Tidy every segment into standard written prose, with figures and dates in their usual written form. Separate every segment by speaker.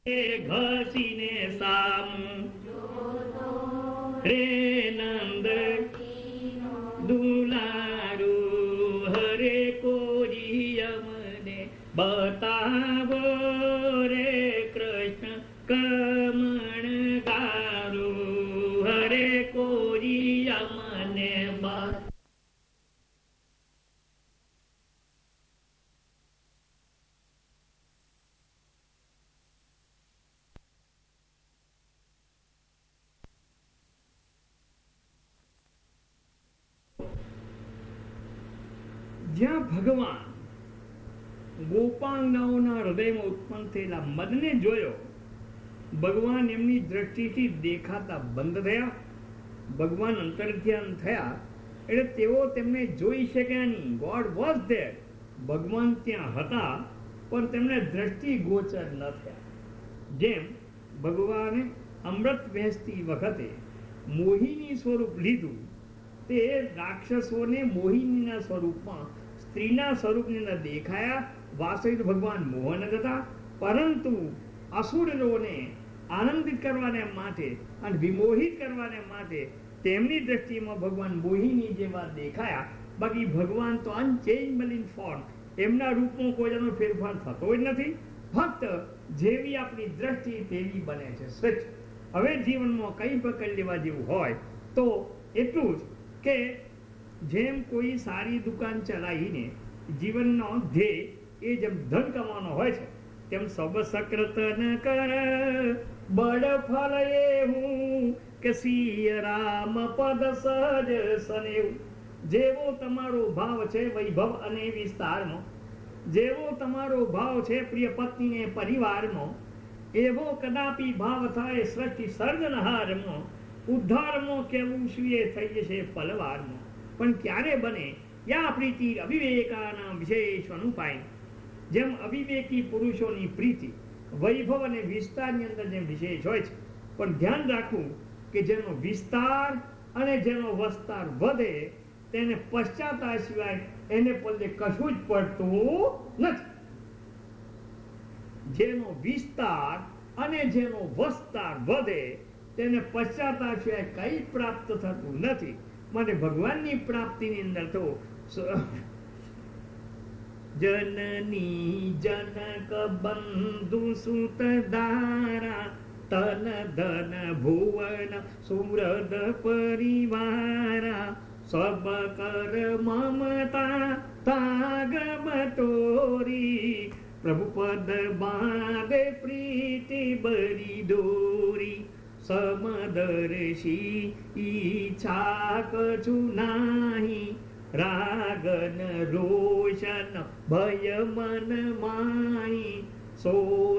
Speaker 1: ઘસીને સામું રે નંદ દુલારું હરે કોઈ અમને બતાવો રે કૃષ્ણ કમણ ગારું હરે કોઈ અમને જ્યાં ભગવાન ગોપાંગનાઓના હૃદયમાં ઉત્પન્ન થયેલા મદને જોયો, ભગવાન એમની દ્રષ્ટિથી દેખાતા બંધ થયા, ભગવાન અંતર્ધ્યાન થયા એટલે તેઓ તેમને જોઈ શક્યા નહીં. ગોડ વોઝ ધેર, ભગવાન ત્યાં હતા પણ તેમને દ્રષ્ટિ ગોચર ન થયા. જેમ ભગવાને અમૃત વહેંચતી વખતે મોહિની સ્વરૂપ લીધું, તે રાક્ષસોને મોહિનીના સ્વરૂપમાં સ્ત્રીના સ્વરૂપને ન દેખાયા. વાસ્તવિક ભગવાન મોહન જ હતા, પરંતુ અસુરોને આનંદિત કરવાને માટે અને વિમોહિત કરવાને માટે તેમની દ્રષ્ટિમાં ભગવાન મોહિની જેવા દેખાયા. બાકી ભગવાન તો અનચેન્જેબલ ઇન ફોર્મ, એમના રૂપમાં કોઈ જાતનો ફેરફાર થતો જ નથી. ફક્ત જેવી આપણી દ્રષ્ટિ તેવી બને છે સ્વચ્છ. હવે જીવનમાં કંઈ પકડી લેવા જેવું હોય તો એટલું જ કે જેમ કોઈ સારી દુકાન ચલાવીને જીવનનો ધ્યેય એ જેમ ધન કમાવાનો હોય છે, તેમ સબ સકૃત ન કર બળ ફલ એવું કે સિય રામ પદ સજ સનેવું. જેવો તમારો ભાવ છે વૈભવ અને વિસ્તારમાં, જેવો તમારો ભાવ છે પ્રિય પત્નીને પરિવારમાં, એવો કદાપી ભાવ થાય સૃષ્ટિ સર્જનહારમાં. ઉદ્ધારમાં કેવું શ્રીએ થઈ જશે પલવારમાં. પણ ક્યારે બને યા પ્રીતિ અવિવેકાના વિશેષ અનુપાય. જેમ અવિવેકી પુરુષોની પ્રીતિ વૈભવ અને વિસ્તારની અંદર જેમ વિશેષ હોય છે, પણ ધ્યાન રાખવું કે જેનો વિસ્તાર અને જેનો વસ્તાર વધે તેને પશ્ચાતા સિવાય એને પલ્લે કશું જ પડતું નથી. જેનો વિસ્તાર અને જેનો વસ્તાર વધે તેને પશ્ચાતા સિવાય કઈ પ્રાપ્ત થતું નથી. માટે ભગવાનની પ્રાપ્તિની અંદર તો જનની જનક બંધુ સુત દારા તન ધન ભુવન સુરદ પરિવારા સબ કર મમતા તાગ બટોરી પ્રભુ પદ બાદે પ્રીતિ બરી દોરી સમદર્શી ઈચ્છા કછુ નાહી રાગન રોશન ભય મન માહી સો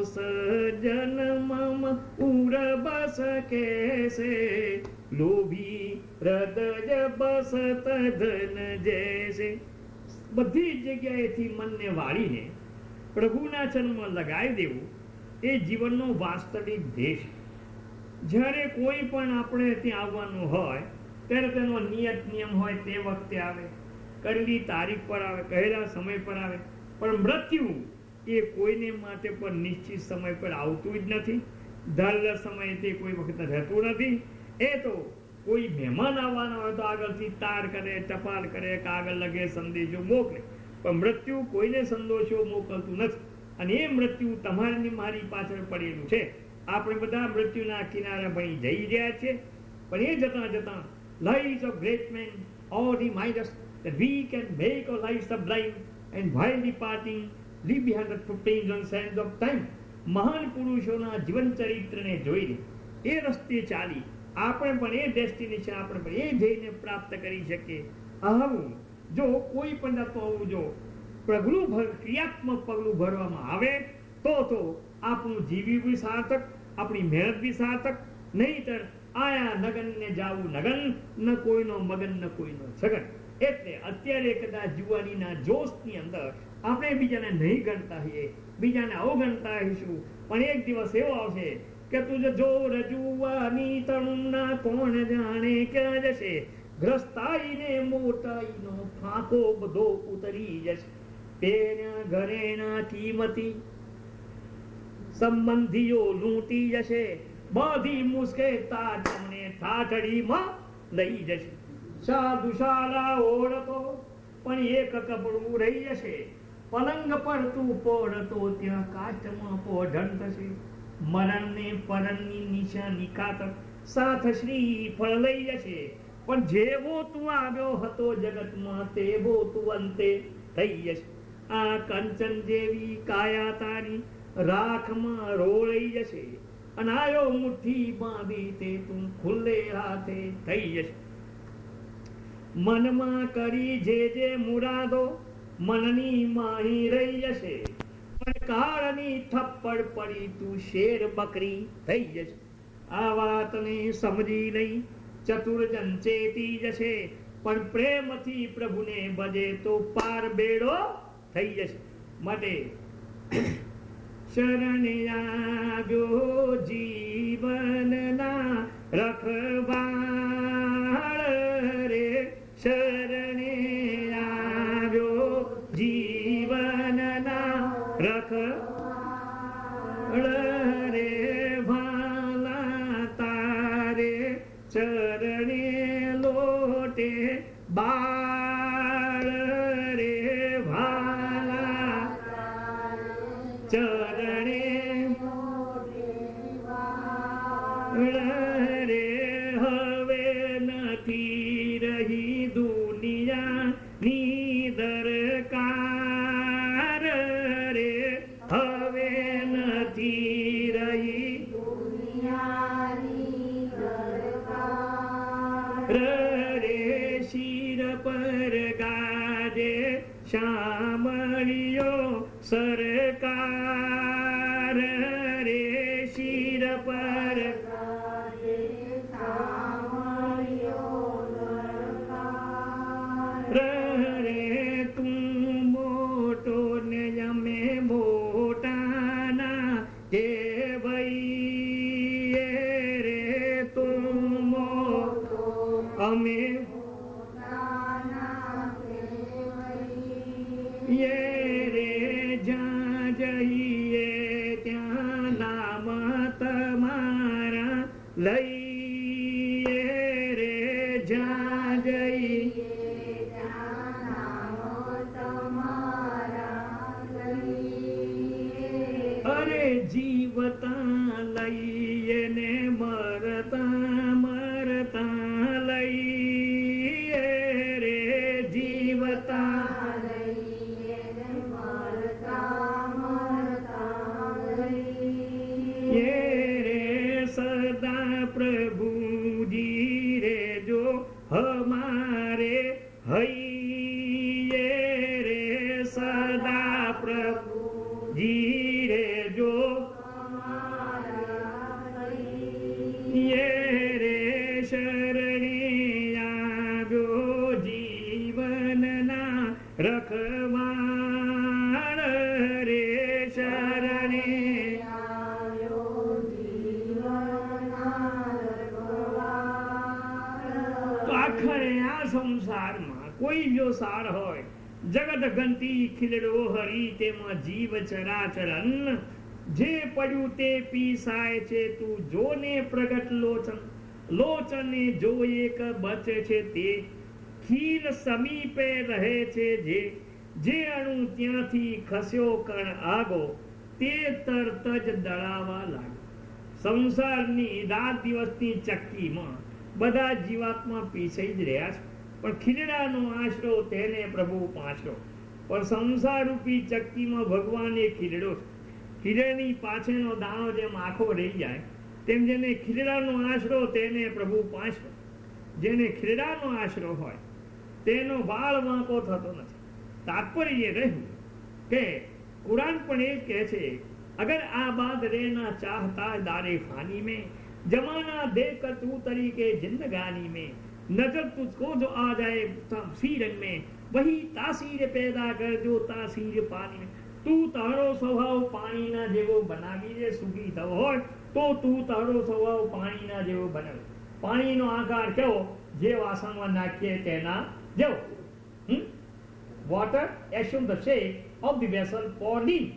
Speaker 1: સજન મમ ઉર બસ કેસે લોભી હૃદય બસત ધન જૈસે. બધી જગ્યાએથી મનને વાળીને પ્રભુના ચરણમાં લગાવી દેવું એ જીવનનો વાસ્તવિક ધ્યેય છે. જ્યારે કોઈ પણ આપણે ત્યાં આવવાનું હોય ત્યારે તેનો નિયત નિયમ હોય તે વખતે આવે, કરેલી તારીખ પર આવે, કહેલા સમય પર આવે. પણ મૃત્યુ એ કોઈને માટે પણ નિશ્ચિત સમય પર આવતું જ નથી. ધારેલા સમયે તે કોઈ વખત રહેતું નથી. એ તો કોઈ મહેમાન આવવાના હોય તો આગળથી તાર કરે, ટપાલ કરે, કાગળ લગે, સંદેશો મોકલે. પણ મૃત્યુ કોઈને સંદેશો મોકલતું નથી. અને એ મૃત્યુ તમારી મારી પાછળ પડેલું છે. આપણે બધા મૃત્યુના કિનારા ભણી જઈ રહ્યા છે. પણ એ જતા જતા lives of great men all remind us that we can make our lives sublime and while departing leave behind the footprints on sands of time. મહાન પુરુષોના જીવન ચરિત્રને જોઈને એ રસ્તે ચાલી આપણે પણ એ ડેસ્ટિનેશન, આપણે પણ એ ધ્યેયને પ્રાપ્ત કરી શકીએ. આવું જો કોઈ પણ જાતનું આવું જો ક્રિયાત્મક પગલું ભરવામાં આવે તો આપણું જીવી બી સાર્થક, આપણી મહેનત બી સાર્થક. નહીંતર આયા નગન ને જાવું નગન, ન કોઈનો મગન ન કોઈનો સગન. એટલે અત્યારે કદાચ જુવાનીના જોશની અંદર આપણે બીજાને નહીં ગણતા હોઈએ, બીજાને અવગણતા હોઈશું. પણ એક દિવસ એવો આવશે કે તુજ જોર જુવાની તણના કોણ જાણે ક્યાં જશે, ગ્રસ્તાઈને મોટાઈનો ફાંકો બધો ઉતરી જશે. તેના ઘરેના કિંમતી સંબંધીઓ લૂંટી જશે, બધી મુશ્કેલતા તમને ઠાઠડીમાં લઈ જશે. સાધુશાળા ઓળખો પણ એક કપડું રહી જશે, પલંગ પર તું પોડતો ત્યાં કાચમાં પોઢણ થશે. મરણને પરણની નિશાની ખાતર સાથ શ્રી ફળ લઈ જશે, પણ જેવો તું આવ્યો હતો જગતમાં તેવો તું અંતે થઈ જશે. આ કંચન જેવી કાયા તારી રાખમાં રોળાઈ જશે, અને આયો મુઠ્ઠી બાંધી તે તું ખુલ્લે હાથે થઈ જશે. મનમાં કરી જે મુરાદો મનની માહી રહી જશે, પણ કાળની થપ્પડ પડી તું શેર બકરી થઈ જશે. આ વાતને સમજી નહીં ચતુર્જન ચેતી જશે, પણ પ્રેમથી પ્રભુને ભજે તો પાર બેડો થઈ જશે. માટે શરણે આવ્યો જીવનના રખવાળ રે, શરણે આવ્યો જીવનના રખવાળ રે, ભાલા તારે ચરણે લોટે બાળ રે, ભાલા ચરણે રે. હવે નથી રહી દુનિયાની દરકાર રે, હવે નથી રહી દુનિયાની દરકાર રે. શિર પર ગાજે શામળિયો સરકાર રે, શિર પર રે. તું મોટો ને અમે મોટાના કેવઈએ રે, તું મોટો અમે રે. જ્યાં જઈએ ત્યાં નામ તમારા લઈએ રે, જ્યાં જઈએ અરે જીવતા લઈએ ને મરતા મરતા લઈએ રે, જીવતા સદા પ્રભુજી રે જો હમારે હૈયે રે, સદા પ્રભુજી રે જો રે. શરણે આવ્યો જીવનના રખવાળ રે, શરણે આખરે આ સંસારમાં કોઈ જો સાર હોય, જગત ગંતી ખીલડો હરી તેમાં જીવ ચરાચર અન્ન, જે પડ્યું તે પીસાય છે તું જોને પ્રગટ લોચન, લોચને જો એક બચે છે તે ખીર સમીપે રહે છે, જે અણુ ત્યાંથી ખસ્યો કણ આગો તે તરત જ દળાવા લાગે. સંસારની રાત દિવસની ચક્કીમાં બધા જીવાત્મા પીસાઈ જ રહ્યા છે, પણ ખીલડાનો આશરો તેને પ્રભુ પાંચરો. પણ સંસાર રૂપી ચક્કીમાં ભગવાન એ ખીલડો છે. ખીલડાની પાછળનો દાણો જેમ આખો રહી જાય, તેમ જેને ખીલડાનો આશરો તેને પ્રભુ પાંચરો. જેને ખીલડાનો આશરો હોય તેનો વાળ વાંકો થતો નથી. તાત્પર્ય રહ્યું કે કુરાન પણ એ કહે છે, અગર આબાદ રહેના ચાહતા દારે ફાની में जमाना देखकर तू तरीके जिंदगानी में नजर तुझको जो आ जाए सी रंग में वही तासीर पैदा कर जो तासीर पानी में. તું તારો સ્વભાવ પાણીના જેવો બનાવી દે, સુખી થવો હોય તો તું તારો સ્વભાવ પાણીના જેવો બનાવે. પાણીનો આકાર કેવો? જે વાસણમાં નાખીએ તેના જેવો. Water assume the shape of the vessel poured in.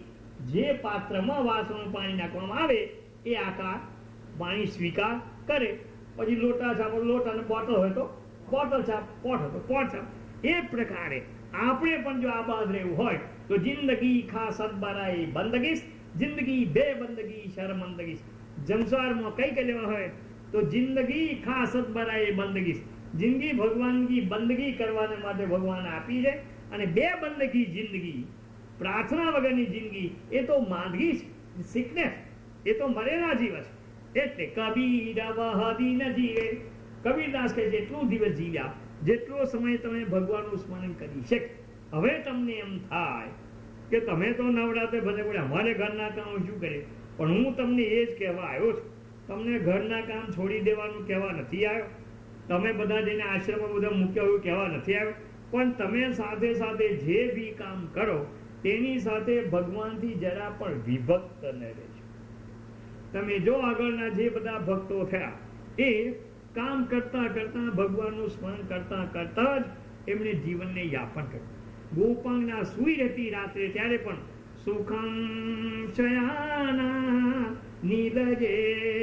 Speaker 1: જે પાત્રમાં વાસણનું પાણી નાખવામાં આવે એ આકાર પાણી સ્વીકાર કરે. પછી લોટા છાપ લોટ અને બોટલ હોય તો બોટલ છાપ, પોટ હોય તો પોટ છાપ. એ પ્રકારે આપણે પણ જો આબાદ રહેવું હોય તો જિંદગી ખા સદબારાએ બંદગીશ, જિંદગી બે બંદગી શર્મંદગીશ. જમસારમાં કઈ કહેવા હોય તો જિંદગી ખા સદબારાએ બંદગીશ, જિંદગી ભગવાનની બંદગી કરવાને માટે ભગવાન આપી છે. અને બે બંદગી જિંદગી, પ્રાર્થના વગરની જિંદગી એ તો માંદગી છે, સિકનેસ, એ તો મરેલા જીવ છે. એટલે કબીર વહદી ન જીવે, કબીરદાસ કહે છે એટલું દિવસ જીવ્યા જેટલો સમય તમે ભગવાનનું સ્મરણ કરી શકે. હવે તમને એમ થાય કે તમે તો નવરાત્રે ભલે પડે અમારે ઘરના કામ શું કરે, પણ હું તમને એ જ કહેવા આવ્યો છું. તમને ઘરના કામ છોડી દેવાનું કહેવા નથી આવ્યો, તમે બધા જઈને આશ્રમમાં બધા મૂક્યા એવું કહેવા નથી આવ્યો. પણ તમે સાથે સાથે જે બી કામ કરો તેની સાથે ભગવાનથી જરા પણ વિભક્ત ન રહેજો. તમે જો આગળના જે બધા ભક્તો થયા એ કામ કરતા કરતા ભગવાનનું સ્મરણ કરતા કરતા જ એમણે જીવનને યાપન કર્યું. ગોપાંગના સુઈ રહેતી રાત્રે ત્યારે પણ સુખમ શયાના નીલજે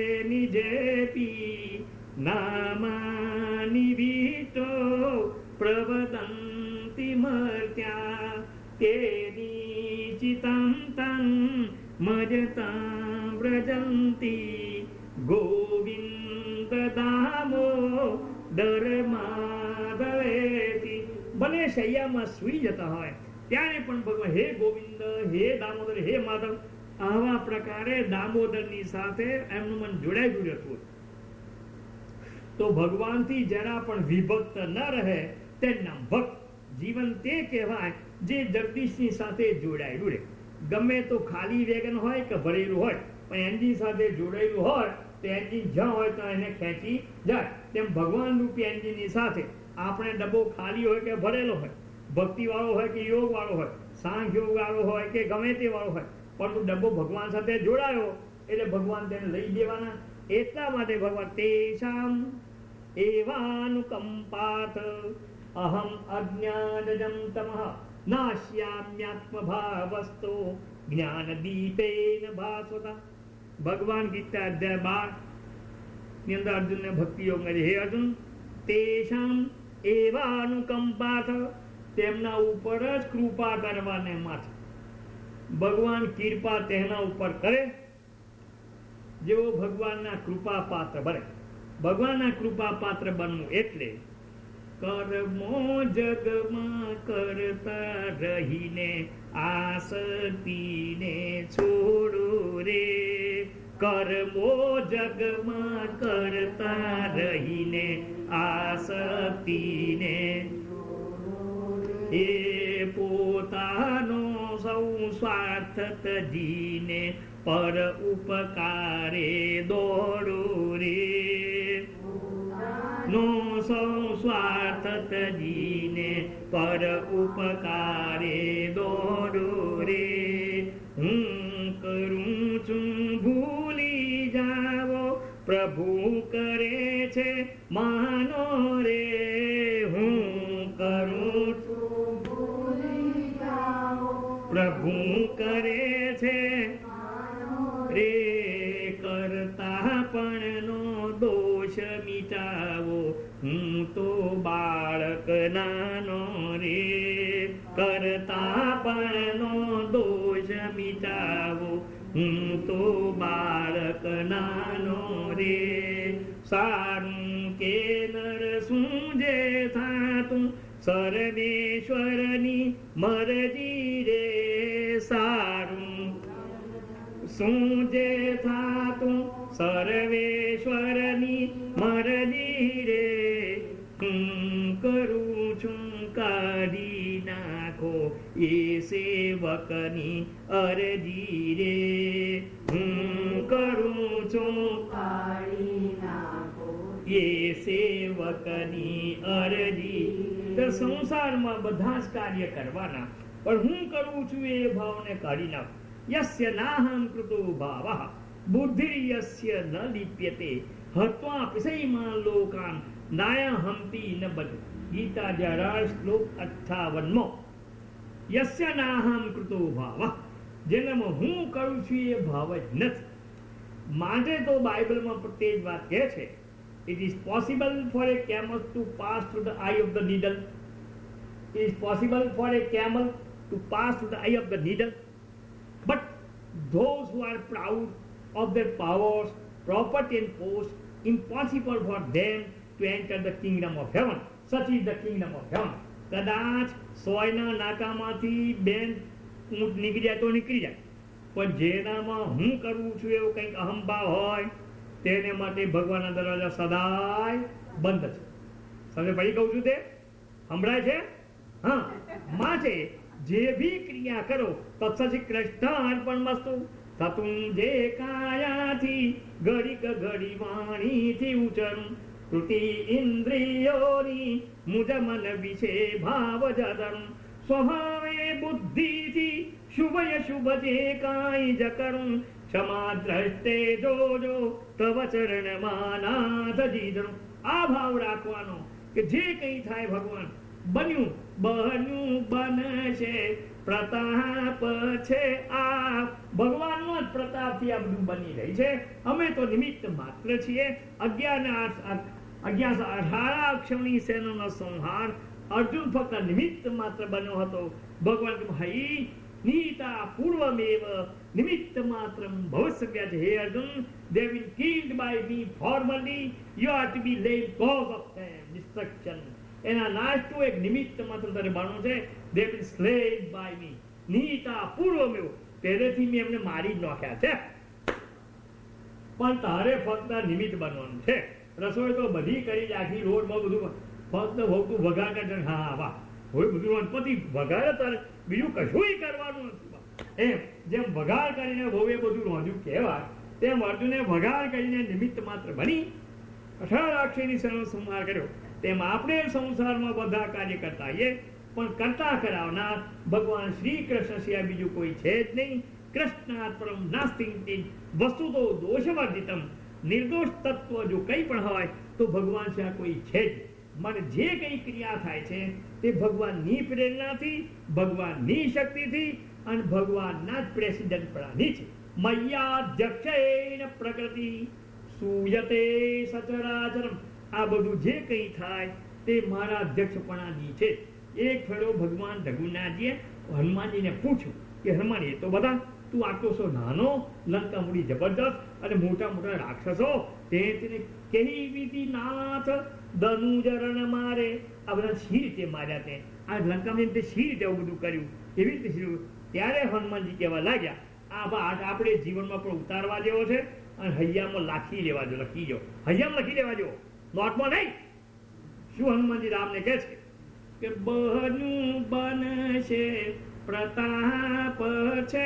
Speaker 1: નિજેપી નામાની ભીતો પ્રવદંતિ મર્ત્યા તેની ચિતં તં મજતા વ્રજંતી ગોવિંદ દામો દરમાદવેતી. ભલે શૈયામાં સુઈ જતા હોય ત્યારે પણ ભગવાન હે ગોવિંદ, હે દામોદર, હે માધવ, આવા પ્રકારે દામોદરની સાથે એમનું મન જોડાયેલું રહેતું. તો ભગવાનથી જરા પણ વિભક્ત ન રહે તેના ભક્ત જીવન તે કહેવાય જે જગદીશની સાથે જોડાયેલું રહે. ગમે તો ખાલી વેગન હોય કે ભરેલું હોય, પણ એન્જિન સાથે જોડાયેલું હોય તો એન્જિન જ્યાં હોય તો એને ખેંચી જાય. તેમ ભગવાન રૂપી એન્જિનની સાથે આપણે ડબ્બો ખાલી હોય કે ભરેલો હોય, ભક્તિ વાળો હોય કે યોગ વાળો હોય, સાંખ યોગ વાળો હોય કે ગમે તે વાળો હોય, પરંતુ ડબ્બો ભગવાન સાથે જોડાયો એટલે ભગવાન તેને લઈ દેવાના. એટલા માટે ભગવાન તેષામ એવાનુકંપાત અહમ અજ્ઞાનજં તમઃ નાશ્યામ્યાત્મભાવસ્તો જ્ઞાન દીપેન ભાસ્વતા. ભગવાન ગીતા અધ્યાય 12 ની અંદર અર્જુનને ભક્તિ યોગ કરે, હે અર્જુન તેષામ એવાનુકંપાત, તેમના ઉપર જ કૃપા કરવાને માટે ભગવાન કૃપા તેના ઉપર કરે જેવો ભગવાનના કૃપા પાત્ર બને. ભગવાનના કૃપા પાત્ર બનવું એટલે કર્મો જગમાં કરતા રહીને આસક્તિને છોડો રે. કર્મો જગમાં કરતા રહીને આસક્તિને એ પોતાનો સૌ સ્વાર્થ તજીને પર ઉપકારે દોડો રે. નો સૌ સ્વાર્થ તજીને પર ઉપકારે દોડો રે. હું કરું છું ભૂલી જાવો પ્રભુ કરે છે માનો રે. હું કરું છું ભૂલી જાવો પ્રભુ કરે છે રે. કરતા પણ નો દોષ મિટાવો હું તો બાળક નાનો રે. કરતા પણ નો દોષ મિટાવો હું તો બાળક નાનો રે. સારું કે નર શું જે થાતું સર્વેશ્વરની મરજી રે. સારું શું જે થાતું સર્વેશ્વરની મરજી રે. હું કરું છું કાઢી નાખો એ સેવકની અરજી રે. હું કરું છું કાઢી નાખો એ સેવકની અરજી. તો સંસારમાં બધા જ કાર્ય કરવાના, પણ હું કરું છું એ ભાવને કાઢી નાખો. યસ્ય નાહં કૃતો ભાવઃ બુદ્ધિર્યસ્ય ન લિપ્યતે હત્વા વિષયમાં લોકાન નાયહંતિ ન બધ. ગીતા 11 શ્લોક 58. યસ્ય નાહં કૃતો ભાવઃ, જેનામાં હું કરું છું એ ભાવ જ નથી. માટે તો બાઇબલમાં પણ તે જ વાત કહે છે, it is possible for a camel to pass through the eye of the needle. It is possible for a camel to pass through the eye of the needle, but those who are proud of their powers, property and post, impossible for them to enter the kingdom of heaven. Such is the kingdom of heaven. કદાચ સોયના નાકામાંથી બેન ઊંટ નીકળી જાય તો નીકળી જાય, પણ જેનામાં હું કરવું છું એવું કંઈક અહંભાવ હોય તેને માટે ભગવાનના દરવાજા સદાય બંધ છે. સમજ પડી કહું છું તે? સંભળાય છે? હા. માટે જે ભી ક્રિયા કરો તત્સચિ કૃષ્ણ અર્પણમસ્તુ. થતું જે કાયાથી ઘડીક ઘડી વાણીથી ઉચરું, કૃતિ ઇન્દ્રિયોની મુજ મન વિશે ભાવ જદરું, સ્વભાવે બુદ્ધિથી શુભય શુભ જે કાંઈ જ કરું, ક્ષમા દ્રષ્ટે જોજો તવ ચરણમાં નાથ જીધરું. આ ભાવ રાખવાનો કે જે કંઈ થાય ભગવાન બન્યું બન્યું બનશે, પ્રતાપ છે આ ભગવાનનો જ પ્રતાપથી આ બધું બની રહી છે. અમે તો નિમિત્ત માત્ર છીએ. 18 અક્ષરની સેનાનો સંહાર અર્જુન ફક્ત નિમિત્ત માત્ર બન્યો હતો. ભગવાન હૈ નીતા પૂર્વમેવ નિમિત્ત માત્રમ ભવસ્ય છે. હે Arjun, they have been killed by me formerly, you are to be laid cause of them destruction. એના નાશ તો એક નિમિત્ત માત્ર તારે બનવું છે. they have been slain by me Nita પૂર્વમેવ, પહેલેથી મેં એમને મારી જ નાખ્યા છે, પણ તારે ફક્ત નિમિત્ત બનવાનું છે. રસોઈ તો બધી કરી નાખી, રોડમાં બધું ફક્ત ભોગતું વઘાર કરે. હા વાહ, હોય બધું પતિ વઘારે, તારે બીજું કશું કરવાનું નથી. એમ જેમ વઘાર કરીને ભોવે બધું રોંધ્યું કહેવાય, તેમ અર્જુને વઘાર કરીને નિમિત્ત માત્ર બની 18 અક્ષરની સેનાનો સંહાર કર્યો. તેમ આપણે સંસારમાં બધા કાર્ય કરતા આવીએ, પણ કરતા કરાવનાર ભગવાન શ્રી કૃષ્ણ સિવાય બીજું કોઈ છે જ નહીં. કૃષ્ણાત પરમ નાસ્તિ વસ્તુ તો દોષવર્જિતમ. નિર્દોષ તત્વ જો કંઈ પણ હોય તો ભગવાન સિવાય કોઈ છે જ. મને જે કંઈ ક્રિયા થાય છે તે ભગવાનની પ્રેરણાથી, ભગવાનની શક્તિથી અને ભગવાનના જ પ્રેસિડેન્ટપણાની છે. મય્યાધ્યક્ષેણ પ્રકૃતિ સૂયતે સચરાચરમ. આ બધું જે કંઈ થાય તે મારા અધ્યક્ષપણાની છે. એક ફેરો ભગવાન રઘુનાથજીએ હનુમાનજીને પૂછ્યું કે હનુમાન, એ તો બધા તું આટલો સો નાનો, લંકા મૂડી જબરદસ્ત અને મોટા મોટા રાક્ષસો, તેને કેવી વિધિ નાથ ધનુજરણ મારે, આ બધા શી રીતે માર્યા તે, આ લંકામાં તે શી રીતે આવું બધું કર્યું, એવી રીતે શી. ત્યારે હનુમાનજી કહેવા લાગ્યા, આ આપણે જીવનમાં પણ ઉતારવા જેવો છે અને હૈયામાં લખી લેવા જો, લખી જાઓ, હૈયામાં લખી લેવા જો, નોટમાં નહીં. શું હનુમાનજી રામને કહે છે કે બન્યું બનશે પ્રતાપ છે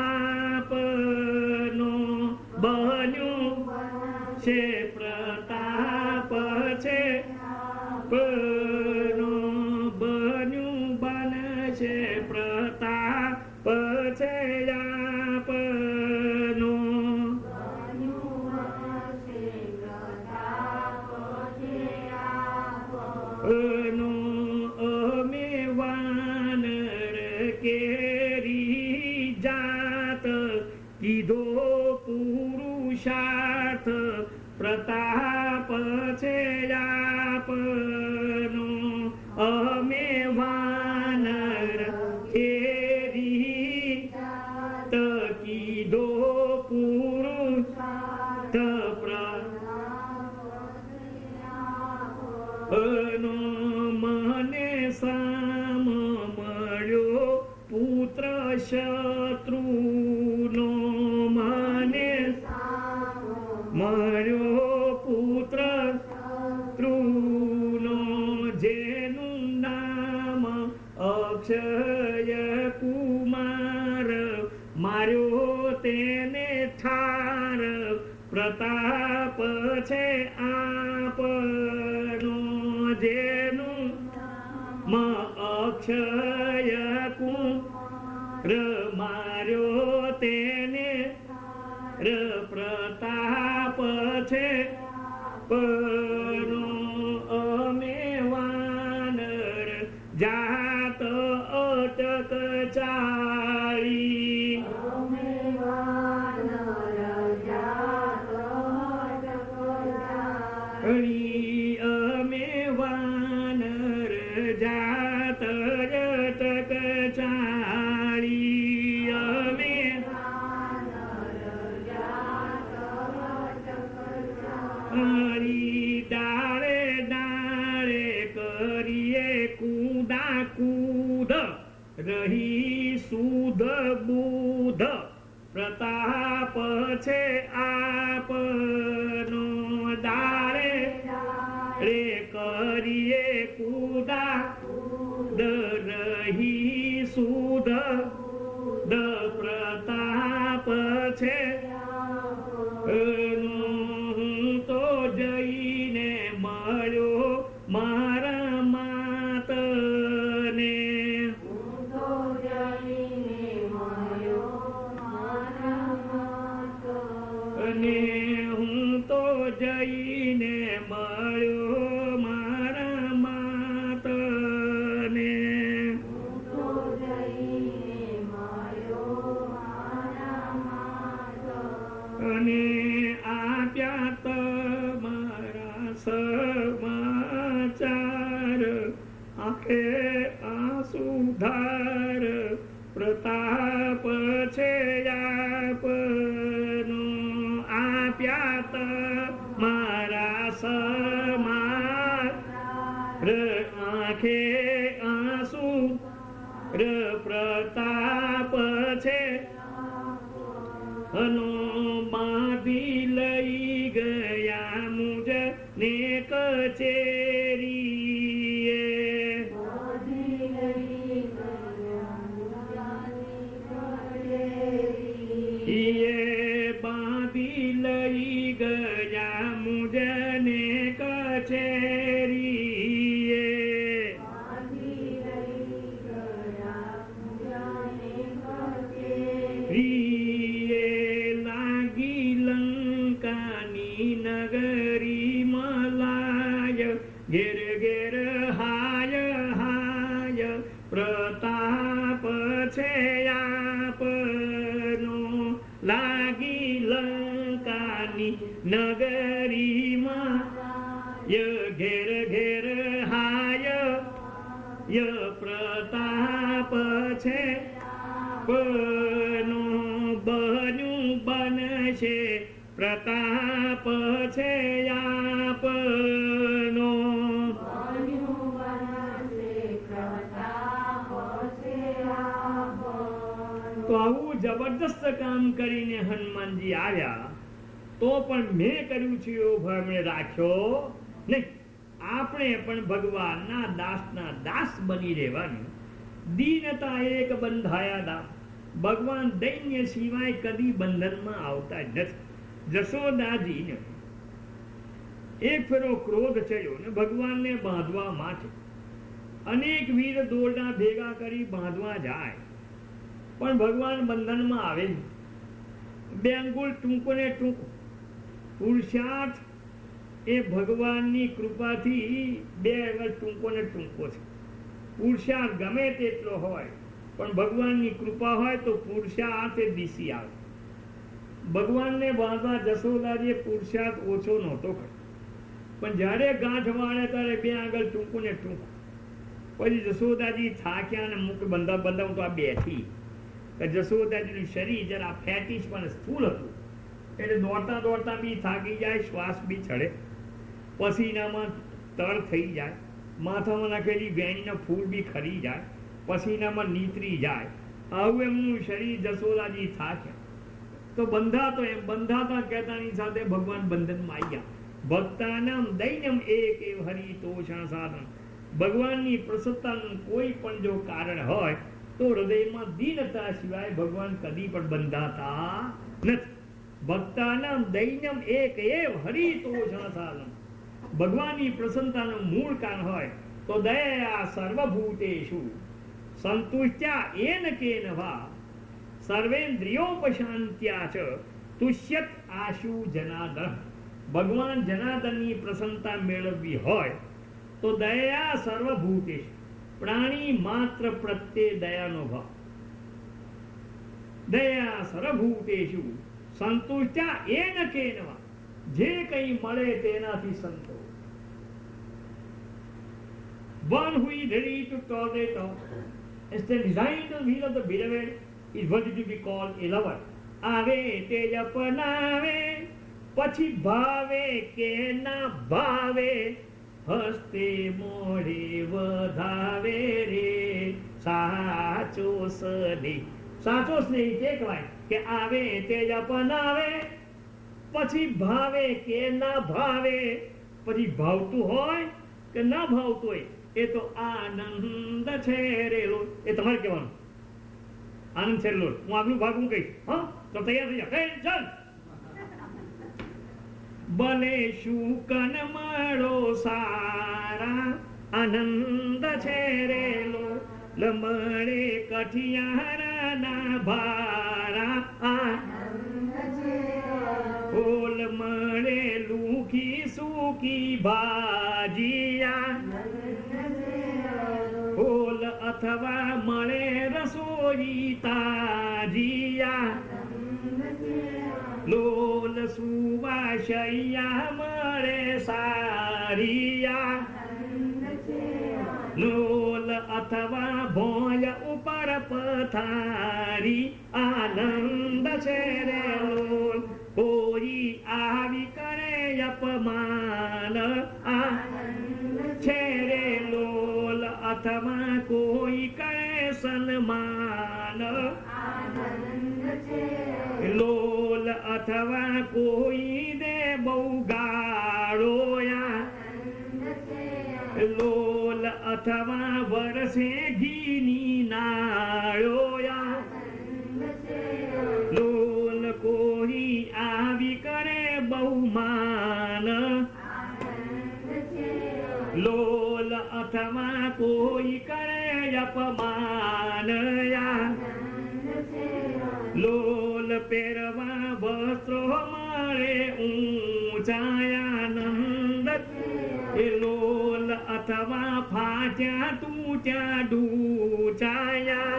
Speaker 1: આપનો, બન્યું છે પ્રતાપ છે આપનો, બન્યું બનશે પ્રતાપ છે આપનો. અમે વાનર કેરી જાત કીધો પુરુષાર્થ, પ્રતાપ છે આપનો. અમે વાનર કેરી જાત કીધો પુરુષાર્થ, મને સામ મળ્યો પુત્ર શત્રુનો, મને મળ્યો પુત્ર શત્રુનો, જેનું નામ અક્ષય કુમાર, માર્યો તેને ઠાર, પ્રતાપ છે આપનો. જેનું અક્ષય કુમાર, માર્યો તેને પ્રતાપ છે આપનો. અમે વાનર જાત અટક ચાળી. હરી અમે વાનર જાત જતક ચાળી અમે હરી ડાળે ડાળે કરીએ કૂદા કૂદ રહી સુધ બુધ પ્રતાપ છે આપનો ડાળે રે કરીએ કૂદા રહી સુધ પ્રતાપ છે તો જઈને મળ્યો મારા માતને અને હું તો જઈને મળ્યો મારા માતને અને આપ્યા તમારા સમાચાર આંખે આંસુધાર પ્રતાપ છે આપનો આપ્યા તમારા સમાચાર આંખે આંસુ પ્રતાપ છે અનો બાંધી લઈ ગયા મુજ ને કચેરીએ બાંધી લઈ ગયા મુજ ને કચેરીએ લાગી લંકાની નગરી મલાય ઘેર ઘેર હાય હાય પ્રતાપ છે આપનો લાગી લંકાની નગરીમાં ઘેર ઘેર હાય પ્રતાપ છે બનો બન્યું બનશે પ્રતાપ છે આપનો તો આવું જબરદસ્ત કામ કરીને હનુમાનજી આવ્યા તો પણ મેં કર્યું છે એવો ભય મેં રાખ્યો નહીં. આપણે પણ ભગવાનના દાસના દાસ બની રહેવાનું. દીનતા એક બંધાયા દાસ. ભગવાન દૈન્ય સિવાય કદી બંધનમાં આવતા નથી. જશોદાજીને એક ફેરો ક્રોધ થયો ને ભગવાનને બાંધવા માટે અનેક વીર દોરડા ભેગા કરી બાંધવા જાય પણ ભગવાન બંધનમાં આવે નહીં. બે અંગુલ ટૂંકો ને ટૂંકો પુરુષાર્થ એ ભગવાનની કૃપાથી બે અંગલ ટૂંકો ને ટૂંકો છે. પુરુષાર્થ ગમે તેટલો હોય પણ ભગવાનની કૃપા હોય તો પુરુષાર્થ એ દિશી આવે. ભગવાનને બાંધવા જશોદાજીએ પુરુષાર્થ ઓછો નહોતો કર્યો પણ જ્યારે ગાંઠ વાળે ત્યારે બે આગળ ટૂંકું ને ટૂંકું. પછી જશોદાજી થાક્યા અને મુખ બંધાવું તો આ બેઠી. જશોદાજીનું શરીર જરા ફેટીશ પણ સ્થૂળ હતું એટલે દોડતા દોડતા બી થાકી જાય, શ્વાસ બી ચડે, પસીનામાં તળ થઈ જાય, માથામાં નાખેલી વેણીના ફૂલ બી ખરી જાય, પસીનામાં નીતરી જાય. આવું એમનું શરીર જશોદાજી થાક્યા તો બંધાતા કહેતાની સાથે ભગવાન બંધનમાં આવી ગયા. ભક્તાનામ દૈન્યમ એક એવ હરિ તોષણ સાધન. ભગવાનની પ્રસન્નતાનું કોઈ પણ જો કારણ હોય તો હૃદયમાં દીનતા સિવાય ભગવાન કદી પણ બંધાતા નથી. ભક્તાનામ દૈન્યમ એક એવ હરિ તોષણ સાધન. ભગવાનની પ્રસન્નતાનું મૂળ કારણ હોય તો દયા સર્વભૂતેષુ સંતુષ્ટ્યા એન કેન વા સર્વેન્દ્રિયોપશાંત્યા ચ તુષ્યત આશુ જનાર્દન. ભગવાન જનાર્દનની પ્રસન્નતા મેળવવી હોય તો દયા સર્વભૂતેષુ, પ્રાણી માત્ર પ્રત્યે દયાનો ભાવ. દયા સર્વભૂતેષુ સંતુષ્ટ્યા એન કેન વા. જે કંઈ મળે તેનાથી સંતોષ. One who is ready to tolerate all, instead design the will of the beloved is worthy to be called a lover. આવે તે અપનાવે, પછી ભાવે કે ના ભાવે, હસ્તે મોઢે વધાવે રે સાચો સ્નેહ. સાચો સ્નેહ તે કહેવાય કે આવે તે અપનાવે, પછી ભાવે કે ના ભાવે, પછી ભાવતું હોય કે ના ભાવતું હોય, એ તો આનંદ છે રેલો. એ તમારે કહેવાનું આનંદ છે રેલો. હું આગલું ભાગ હું કહીશ. હા, તો તૈયાર થઈ જા. ચાલ. ભલે શુકન મળો સારા, આનંદ છે રેલો. મળે કઠિયારના ભારા, ફૂલ મળે લુખી સૂકી ભાજીયા, ફૂલ અથવા મળે રસોઈ તાજીયા, લોલ સુવાશૈયા મળે સારિયા, લોલ અથવા ભોય ઉપર પથારી, આનંદ છે રે લોલ. કોઈ આવી કરે અપમાન, છે રે લોલ. અથવા કોઈ કરે સન્માન, લોલ. અથવા કોઈ દે બહુ ગાળોયા, લોલ. અથવા વરસે ઘીની નાળોયા, લોલ. કોઈ આવી કરે બહુમાન, લોલ. અથવા કોઈ કરે અપમાન, લોલ. પહેરવા વસ્ત્રો મળે ઊંચાયાનંદ, એ લોલ. અથવા ફાટ્યા તૂટ્યા ડૂચાયા,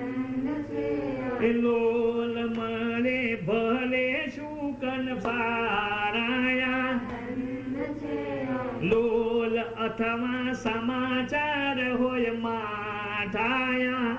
Speaker 1: એ લોલ. મળે ભલે શુકન સારાયા, લોલ. અથવા સમાચાર હોય માઠાયા,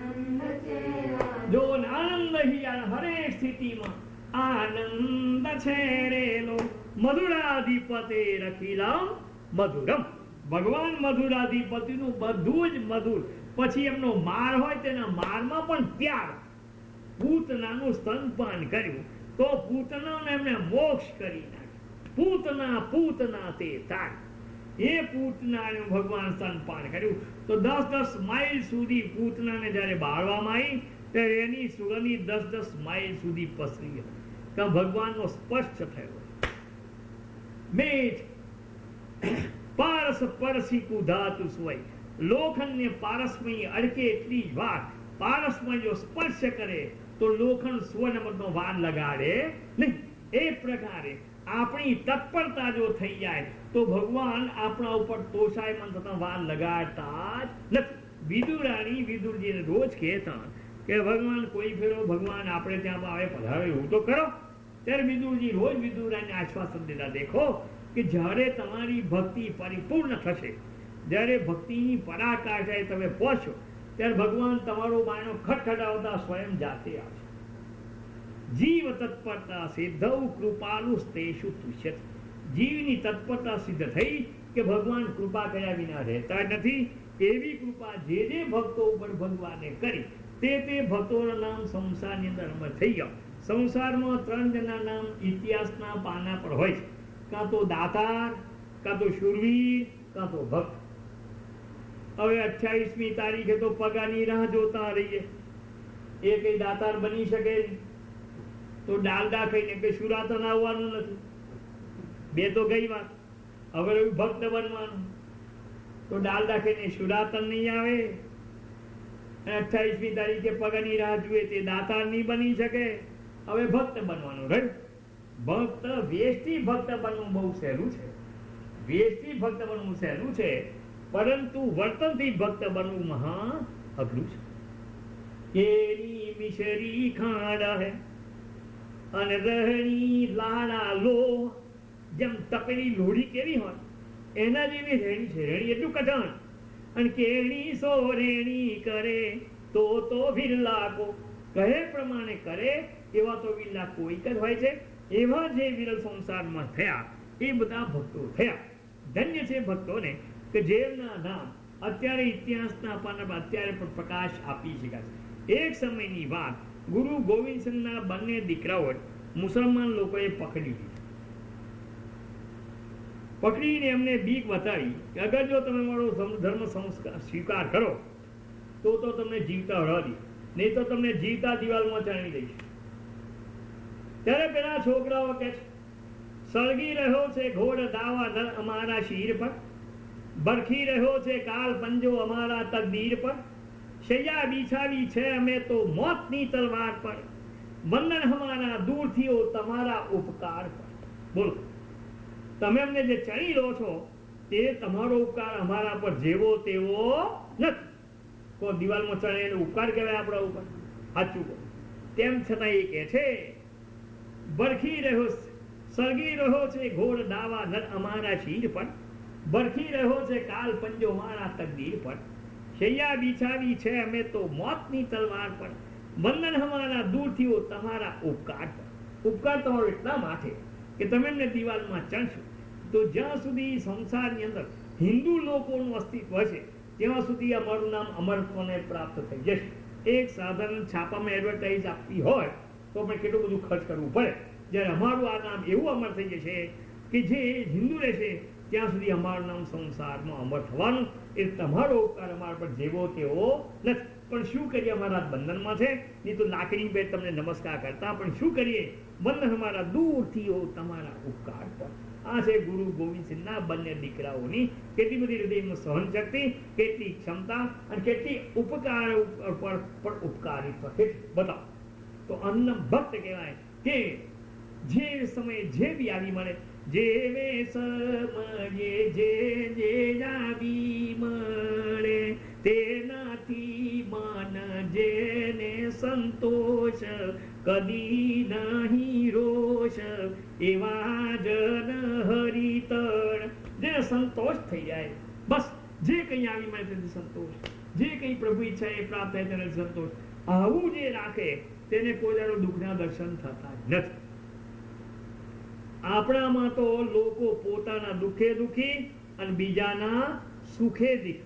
Speaker 1: જો આનંદ હરેક સ્થિતિમાં આનંદ છે રેલો. મધુરાધિપતે રખીલામ મધુરમ. ભગવાન મધુરાધિપતિનું બધું જ મધુર. પછી એમનો માર હોય તેના મારમાં પણ ત્યાગ. પૂતનાનું સ્તનપાન કર્યું તો પૂતનાને એમને મોક્ષ કરી નાખ્યો. પૂતના તે તાર. એ પૂતનાનું ભગવાન સ્તનપાન કર્યું તો 10-10 માઇલ સુધી પૂતનાને જ્યારે બાળવામાં આવી ત્યારે એની સુગંધી 10-10 માઇલ સુધી પસરી હતી. કે ભગવાનનો સ્પર્શ થયો. મેઘ પારસ પરસિકુ ધાતુ સુવય. લોખંડને પારસમાં અડકે એટલી જ વાર પારસમાં જો સ્પર્શ કરે તો લોખંડ સ્વર્ણનો વાર લગાડે નહીં. એ પ્રકારે આપણી તત્પરતા જો થઈ જાય તો ભગવાન આપણા ઉપર તોષાયમાન થતા વાર લગાડતા જ નથી. વિદુરાણી વિદુરજીને રોજ કહેતા કે ભગવાન કોઈ ફેરો ભગવાન આપણે ત્યાં આવે પધારે એવું તો કરો. ત્યારે વિદુરજી રોજ વિદુરાણીને આશ્વાસન દેતા, દેખો કે જ્યારે તમારી ભક્તિ પરિપૂર્ણ થશે, જ્યારે ભક્તિની પરાકાષ્ઠાએ તમે પહોંચો ત્યારે ભગવાન તમારો બાયણો ખટખટાવતા સ્વયં જાતે આવશે. જીવ તત્પરતા સિદ્ધૌ કૃપાલુ સ્તેષુ તુષ્યત. જીવની તત્પરતા સિદ્ધ થઈ કે ભગવાન કૃપા કર્યા વિના રહેતા નથી. એવી કૃપા જે ભક્તો ઉપર ભગવાને કરી તે ભક્તોના નામ સંસારની અંદર અમર થઈ ગયા. સંસારમાં 3 જણા નામ ઇતિહાસના પાના પર હોય છે, કાં તો દાતાર, કાં તો શૂરવીર, કાં તો ભક્ત. હવે 28મી તારીખે તો પગારની રાહ જોતા રહીએ. એ કઈ દાતાર બની શકે તો ડાલડા ખાઈને કે સુરાતન આવવાનું નથી. 2 તો ગઈ વાત. હવે ભક્ત બનવાનું તો ડાલડા ખાઈને સુરાતન નહીં આવે. 28મી તારીખે પગારની રાહ જુએ તે દાતાર નહીં બની શકે. હવે ભક્ત બનવાનું રહ્યું. ભક્ત વ્યષ્ટિ ભક્ત બનવું બહુ સહેલું છે. વ્યષ્ટિ ભક્ત બનવું સહેલું છે, પરંતુ વર્તનથી ભક્ત બનવું મહા અઘરું છે. કેરી મિશ્રી ખાંડ હે અને રહણી લાડા લો જેમ તપેલી લોઢી કેવી હોય એના જેવી રેણી છે. રેણી એટલું કઠણ, અને કેણી સો રેણી કરે તો વિરલાકો, કહે પ્રમાણે કરે એવા તો વિરલા કોઈક જ હોય છે. એવા જે વિરલ સંસારમાં થયા એ બધા ભક્તો થયા. ધન્ય છે ભક્તોને કે જેમના નામ અત્યારે ઇતિહાસના પાના પર અત્યારે પણ પ્રકાશ આપી શકાય છે. એક સમયની વાત, ગુરુ ગોવિંદસિંહના બંને દીકરાઓ મુસલમાન લોકોએ પકડીને એમને બીક બતાવી કે અગર જો તમે મારો ધર્મ સ્વીકાર કરો તો તમને જીવતા હળવા દઈશ, નહીં તો તમને જીવતા દિવાલમાં ચાણી દઈશ. ત્યારે પેલા છોકરાઓ કે સળગી રહ્યો છે ઘોડ દાવા નર અમારા શીર પર, બરખી રહ્યો છે કાલ પંજો અમારા તકદીર પર, શૈયા બિછાવી છે અમે તો મોતની તલવાર પર, બંધન હમારા દૂરથી હો તમારા ઉપકાર પર. બોલો, તમે અમને જે ચણી લો છો તે તમારો ઉપકાર અમારા પર જેવો તેવો નથી. કોઈ દિવાલમાં ચણે એનો ઉપકાર કહેવાય આપણા ઉપર? સાચું કહો. તેમ છતાં એ કહે છે બરખી રહ્યો સળગી રહ્યો છે ઘોડ દાવા નર અમારા શીર પર, બરખી રહ્યો છે કાલ પંજો મારા તકદીર પર, શૈયા બિછાવી છે અમે તો મોતની તલવાર પર, બંધન હમારા દૂરથી હો તમારા ઉપકાર પર. ઉપકાર તમારો એટલા માટે કે તમે એમને દિવાલમાં ચણશો તો જ્યાં સુધી સંસારની અંદર હિન્દુ લોકોનું અસ્તિત્વ છે ત્યાં સુધી અમારું નામ અમરત્વને પ્રાપ્ત થઈ જશે. એક સાધારણ છાપામાં એડવર્ટાઇઝ આપવી હોય તો પણ કેટલું બધું ખર્ચ કરવું પડે. જ્યારે અમારું આ નામ એવું અમર થઈ જશે કે જે હિન્દુ રહેશે ત્યાં સુધી અમારું નામ સંસારમાં અમર થવાનું. એ તમારો ઉપકાર અમારા પર જેવો તેવો નથી. પણ શું કરીએ, અમારા બંધનમાં છે, નહીં તો લાકડી બે તમને નમસ્કાર કરતા. પણ શું કરીએ, બંધન અમારા દૂરથી હો તમારા ઉપકાર પર. આ છે ગુરુ ગોવિંદસિંહના બંને દીકરાઓની કેટલી બધી હૃદયમાં સહન શક્તિ, કેટલી ક્ષમતા અને કેટલી ઉપકાર પર ઉપકારિત્વ. બતાવો તો અન્ન ભક્ત કહેવાય કે જે સમયે જે બી આવી મળે, જે સમયે જે આવી મળે તેનાથી મન જેને સંતોષ, કદી નહીં રોષ એવા જન હરિતર. જેને સંતોષ થઈ જાય, બસ જે કંઈ આવી મળે તેને સંતોષ, જે કંઈ પ્રભુ ઈચ્છા એ પ્રાપ્ત થાય તેને સંતોષ. આવું જે રાખે તેને કોઈ દાડો દુઃખના દર્શન થતા નથી. આપણામાં તો લોકો પોતાના દુઃખે દુઃખી અને બીજાના સુખે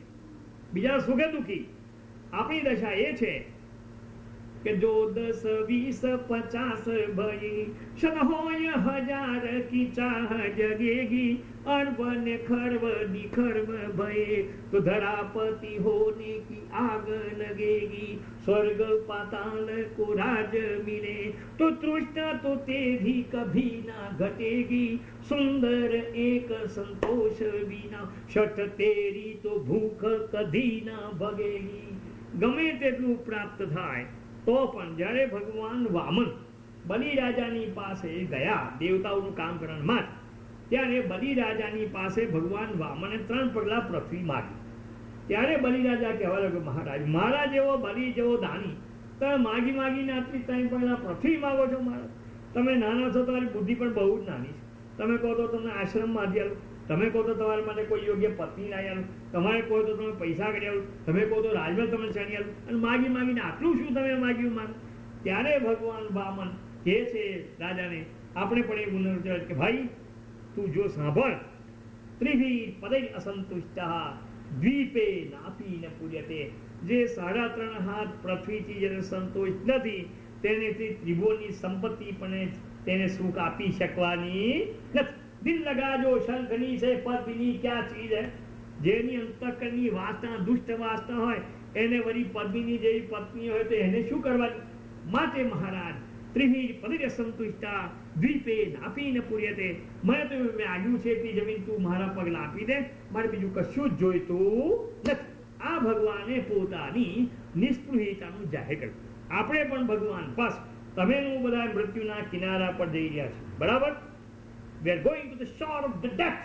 Speaker 1: દુઃખી. આપણી દશા એ છે કે જો 10 20 50 ભઈ શન હોય 1000 કી ચાહ જગેગી, અણબન ખર્વ ભये તો ધરાપતિ હોને કી આગ लगेगी, स्वर्ग पाताल को राज मिले तो तृष्णा तो ते भी कभी ना घटेगी, सुंदर एक संतोष बिना शठ तेरी तो भूख कभी ना भगेगी. ગમે તેટલું પ્રાપ્ત થાય તો પણ જ્યારે ભગવાન વામન બલિરાજાની પાસે ગયા દેવતાઓનું કામ કરવા માટે, ત્યારે બલિરાજાની પાસે ભગવાન વામને 3 પગલા પૃથ્વી માગી. ત્યારે બલિરાજા કહેવા લાગ્યો, મહારાજ મારા જેવો બલિ જેવો દાની તમે માગીને આટલી 3 પગલા પૃથ્વી માગો છો? મહારાજ તમે નાના છો, તમારી બુદ્ધિ પણ બહુ જ નાની છે. તમે કહો તો તમને આશ્રમમાં આપી આલું, તમે કહો તો તમારા માટે કોઈ યોગ્ય પત્ની લાવી આલું, તમારે કહો તો તમે પૈસા કરી આલું, તમે કહો તો રાજમહેલ તમને ચણી આલું, અને માગીને આટલું શું તમે માગ્યું માગ? ત્યારે ભગવાન વામન કહે છે રાજાને, આપણે પણ એ પુનરુચ્ચાર કે ભાઈ તું જો સાંભળ, ત્રિભી પદૈ અસંતુષ્ટઃ દ્વીપે નાપી ન પૂર્યતે. જે 3.5 હાથ પૃથ્વીથી જેને સંતોષ નથી તેનેથી ત્રિભુવનની સંપત્તિ પણ તેને સુખ આપી શકવાની નથી. દિલ લગાજો શંખની છે પદ્મિની ક્યાં ચીજ હે. જેની અંતઃકરણની વાસના દુષ્ટ વાસના હોય એને વળી પદ્મિની જેવી પત્ની હોય તો એને શું કરવાની? માટે મહારાજ ત્રિભી પદૈ સંતુષ્ટા દ્વીપે નાપી ન પૂર્યતે. મને તો મેં આવ્યું છે એટલી જમીન તું મારા પગલા આપી દે, મારે બીજું કશું જ જોઈતું નથી. આ ભગવાને પોતાની નિસ્પૃહિતાનું જાહેર કર્યું. આપણે પણ ભગવાન બસ તમે હું બધા મૃત્યુના કિનારા પર જઈ રહ્યા છે, બરાબર? We are going to the shore of the death.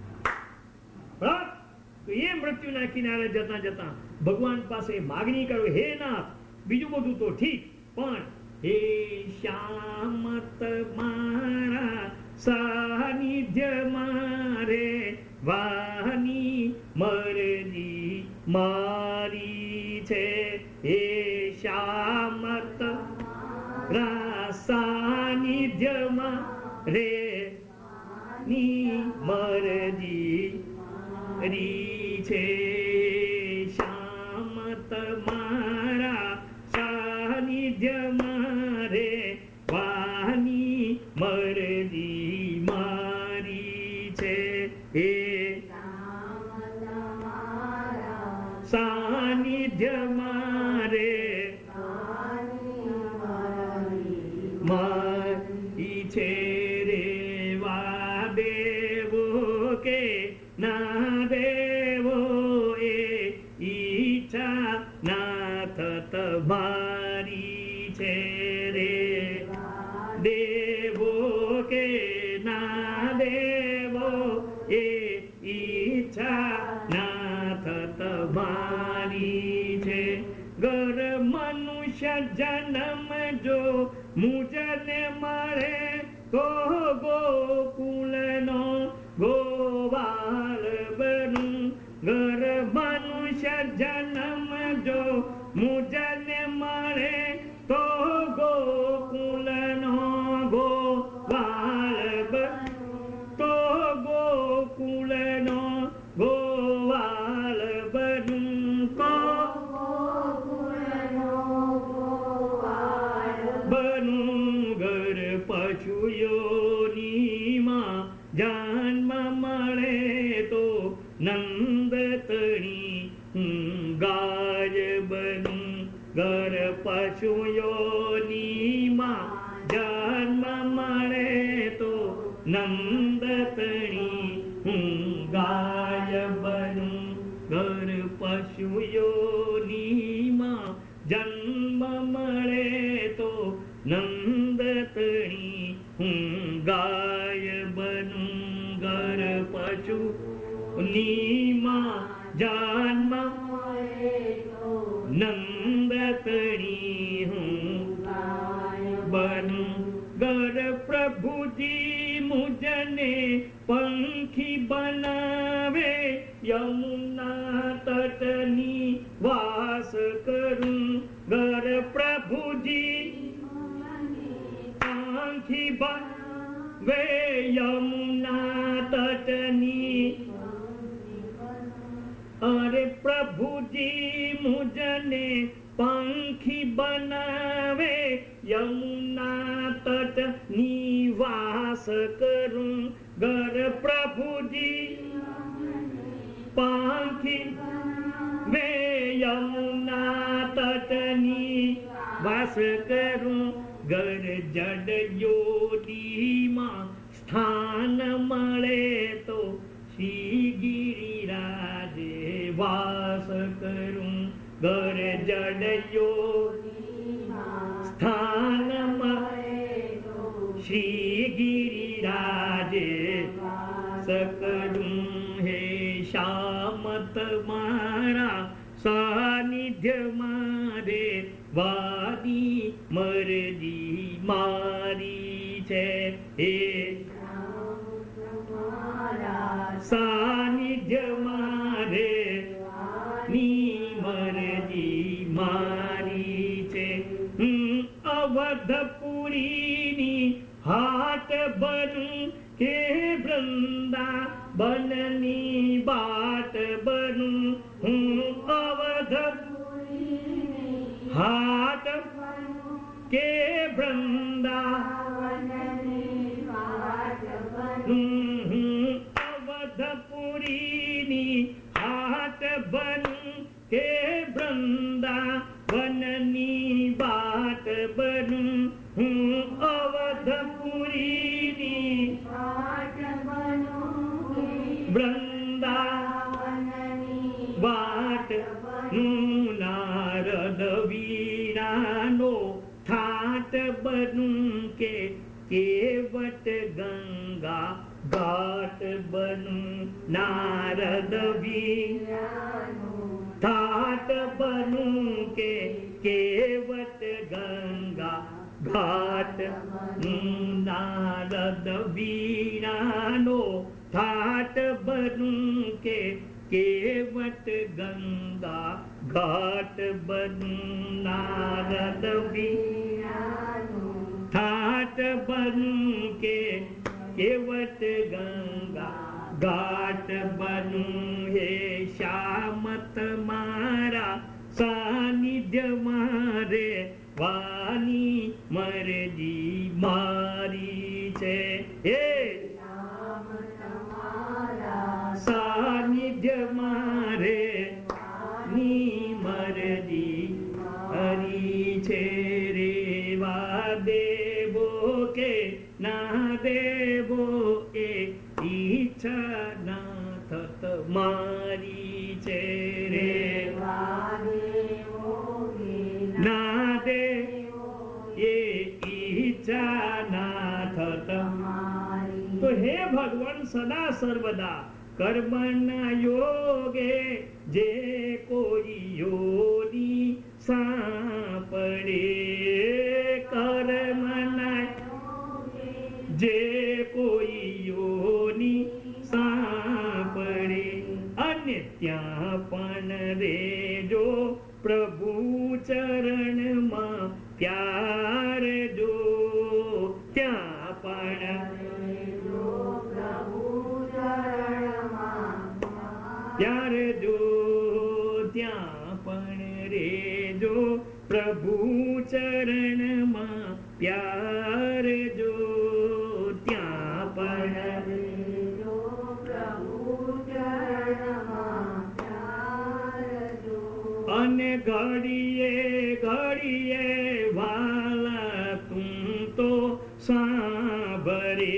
Speaker 1: બરાબર? તો એ મૃત્યુના કિનારે જતા જતા ભગવાન પાસે માગણી કરો, હે નાથ બીજું બધું તો ઠીક, પણ હે શ્યામ તમારા સા સાનિધ્યમાં રે વાની મરજી મારી છે એ શ્યામત સાનિધ્યમાં રે ની મરજી રી છે શ્યામ તમારા સાનિધ્યમાં રે વાની મરજી મારી છે એ સાનિધ્યમાં રે મારી છે રે વા દેવો કે ના દેવો એ ઈચ્છા નાથ તમારી છે રે દેવો કે ના દેવો એ ઈચ્છા નાથ તમારી છે ગર મનુષ્ય જન્મ જો મુજને મળે તો ગોકુલનો ગોવાળ બનું ગર મનુષ્ય જન્મ જો મુજને મળે તો ગોકુલનો ગોવાળ બનું તો ગોકુલનો ગોવાળ બનું બનું ગર પશુયોનીમાં જન્મ મળે તો નંદતણી ગાય બનું ગર પશુયોનીમાં જન્મ મળે તો નંદતણી ગાય બનું ગર પશુયોનીમાં જન્મ મળે તો નંદતણી ગાય બનું ગર પશુ નીમાં જન્મ નંદતણી બનું ગર પ્રભુજી મુજને પંખી બનાવે યમુના તટની વાસ કરું ગર પ્રભુજી પંખી બનાવે યમુના તટની અરે પ્રભુજી મુજને પંખી બનાવે યમુના તટની વાસ કરું ગર પ્રભુજી પંખી વે યમુના તટની વાસ કરું ગર જડ યોનીમાં સ્થાન મળે તો શ્રી ગિરિરાજે વાસ કરું ગર જડયો સ્થાન મળે શ્રી ગિરિરાજે સકરું હે શ્યામ તમારા સાનિધ્યમાં રે વાની મરજી મારી છે હે સાનિધ્યમાં રે ની મરજી મારી છે અવધપુરીની હાટ બનું કે વૃંદાવનની બાટ બનું અવધપુરીની હાટ કે વૃંદાવનની બાટ બનું અવધપુરીની હાટ બનું કે વૃંદાવનની બાટ બનું અવધપુરીની હાટ બનું વૃંદાવનની બાટ નારદ વીરાનો થાટ બનું કે કેવટ ગંગા ઘાટ બનું નારદ વીરાનો થાટ બનું કે કેવટ ગંગા ઘાટ નારદ વીરા નો થાટ બનું કે કેવટ ગંગા ઘાટ બનું નારદ થાટ બનું કે કેવટ ગંગા ઘાટ બનું હે શ્યામ તમારા સાનિધ્ય મારે વાની મરજી મારી છે હે સાનિધ્ય મારે ની મરજી હરી છે રેવા દેવો કે ના દેવો એ ઈચ્છા ના થત મારી છે રેવા દેવો ના દે એ ઈચ્છા ના થત તો હે ભગવાન સદા સર્વદા કર્મના યોગે જે કોઈ યોની સાંપડે કર્મના જે કોઈ યોની સાંપડે અને ત્યાં પણ રેજો પ્રભુ ચરણમાં પ્યાર જો ત્યાં પણ પ્યાર જો ત્યાં પણ રેજો પ્રભુ ચરણમાં પ્યાર જો ત્યાં પણ રેજો પ્રભુ ચરણમાં પ્યાર જો અને ઘડીએ ઘડીએ વાલા તું તો સાંભળે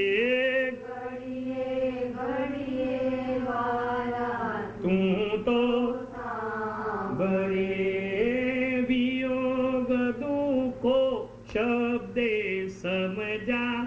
Speaker 1: તું તો સાંભળે વિયોગ દુઃખો શબ્દે સમજા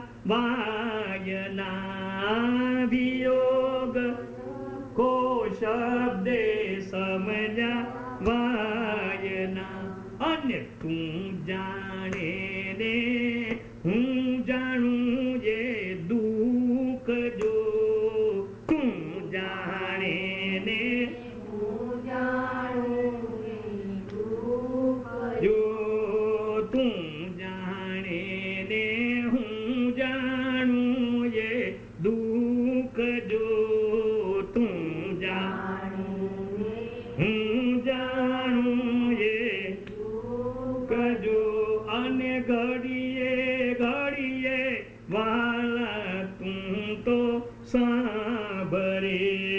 Speaker 1: વાયના વિયોગ કો શબ્દે સમજા વાયના અને તું જાણે ને હું જાણું જે દુઃખ જો તું જાણે ને હું જાણું જો તું જાણે ને હું જાણું એ દુઃખ જો તું જાણું હું જાણું એ દુઃખ જો અને ઘડીએ ઘડીએ વાલા તું તો સાંભળે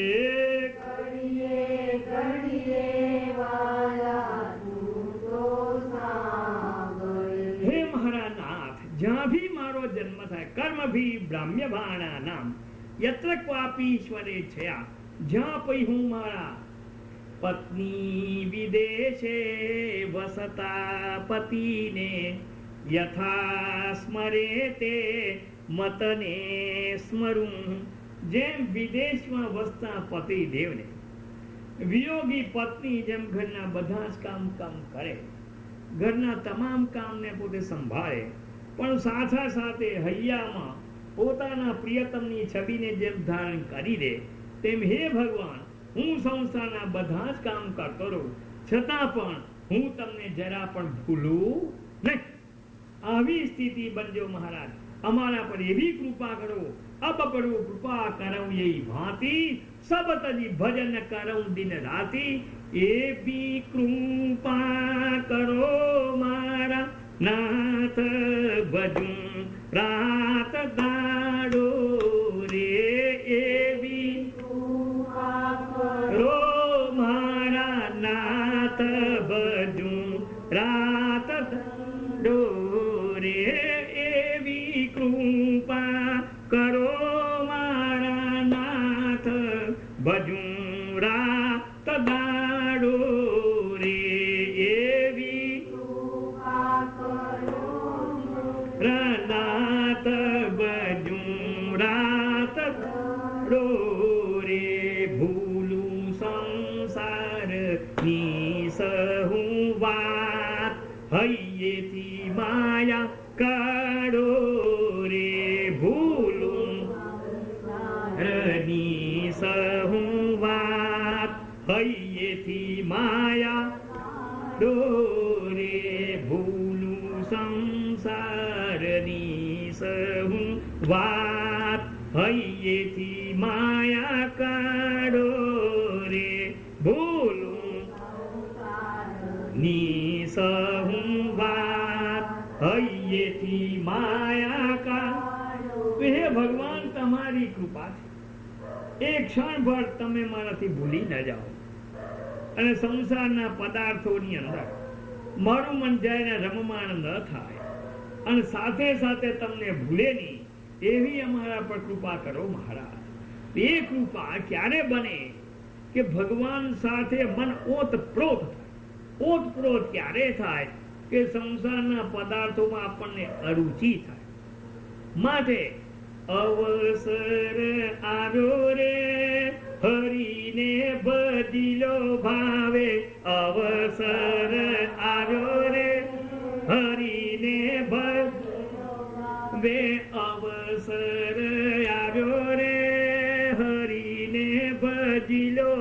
Speaker 1: હે મારા નાથ જ્યાં ભી મારો જન્મ થાય કર્મ ભી બ્રાહ્મ્ય ભાણા નામ યત્ર ક્વાપી ઈશ્વરે છયા જ્યાં પઈ હું મારા પત્ની વિદેશે વસતા પતિને યથા સ્મરે તે મતને સ્મરું જેમ વિદેશમાં વસતા પતિ દેવને વિયોગી પત્ની જેમ ઘરના બધા જ કામ કરે ઘરના તમામ કામને પોતે સંભાળે પણ સાથે સાથે હૈયામાં પોતાના પ્રિયતમની છબીને જેમ ધારણ કરી દે તેમ હે ભગવાન હું સંસારના બધા જ કામ કરતો રહું છતાં પણ હું તમને જરા પણ ભૂલું નહીં આવી સ્થિતિ બનજો મહારાજ અમારા પર એવી કૃપા કરો અબ કરો કૃપા કરો यही भांति सब तजी भजन करो दिन राति एवी कृपा કરો મારા નાથ ભજું રાત દાડો રે એવી કૃપા કરો મારા નાથ ભજું રાત દાડો રે એવી કૃપા કરો મારા નાથ ભજું રાત દાડો રે એવી કૃપા કરો નાથ ભજું રાત દાડો રે ભૂલું સંસાર ની સહુ વાત હૈયેથી માયા કાઢો રે ભૂલું હૈયેથી માયા ડોરે ભૂલું સંસારની સહુ વાત હૈયેથી માયા કાઢો રે ભૂલું ની સહુ વાત હૈયેથી માયા કાઢો. હે ભગવાન, તમારી કૃપા છે, એક ક્ષણ ભર તમે મારાથી ભૂલી ન જાઓ અને સંસારના પદાર્થોની અંદર મારું મન જાય રમમાણ ન થાય અને સાથે સાથે તમને ભૂલે નહીં એવી અમારા પર કૃપા કરો મહારાજ. એ કૃપા ક્યારે બને કે ભગવાન સાથે મન ઓતપ્રોત થાય. ઓતપ્રોત ક્યારે થાય કે સંસારના પદાર્થોમાં આપણને અરુચિ થાય. માટે અવસર આવ્યો રે હરીને ભજીલો ભાવે, અવસર આવ્યો રે હરીને ભવે, અવસર આવ્યો રે હરીને ભજીલો